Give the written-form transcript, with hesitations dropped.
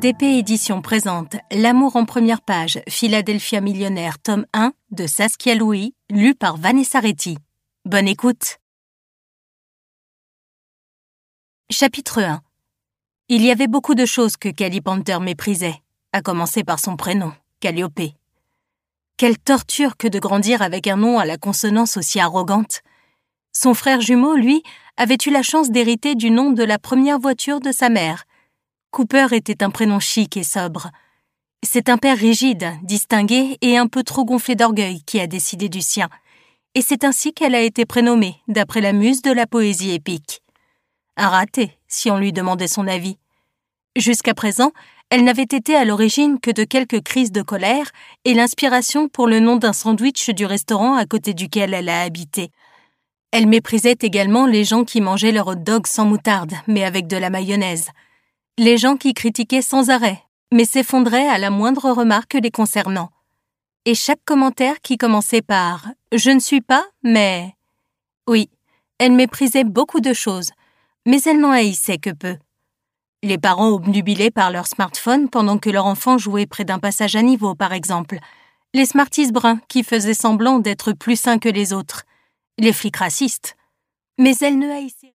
DP Éditions présente L'amour en première page, Philadelphia millionnaire, tome 1 de Saskia Louis, lu par Vanessa Retti. Bonne écoute. Chapitre 1. Il y avait beaucoup de choses que Callie Panther méprisait, à commencer par son prénom, Calliope. Quelle torture que de grandir avec un nom à la consonance aussi arrogante. Son frère jumeau, lui, avait eu la chance d'hériter du nom de la première voiture de sa mère. Cooper était un prénom chic et sobre. C'est un père rigide, distingué et un peu trop gonflé d'orgueil qui a décidé du sien. Et c'est ainsi qu'elle a été prénommée, d'après la muse de la poésie épique. Un raté, si on lui demandait son avis. Jusqu'à présent, elle n'avait été à l'origine que de quelques crises de colère et l'inspiration pour le nom d'un sandwich du restaurant à côté duquel elle a habité. Elle méprisait également les gens qui mangeaient leur hot dog sans moutarde, mais avec de la mayonnaise. Les gens qui critiquaient sans arrêt, mais s'effondraient à la moindre remarque les concernant. Et chaque commentaire qui commençait par « Je ne suis pas, mais… » Oui, elle méprisait beaucoup de choses, mais elle n'en haïssait que peu. Les parents obnubilés par leur smartphone pendant que leur enfant jouait près d'un passage à niveau, par exemple. Les smarties bruns qui faisaient semblant d'être plus sains que les autres. Les flics racistes. Mais elle ne haïssait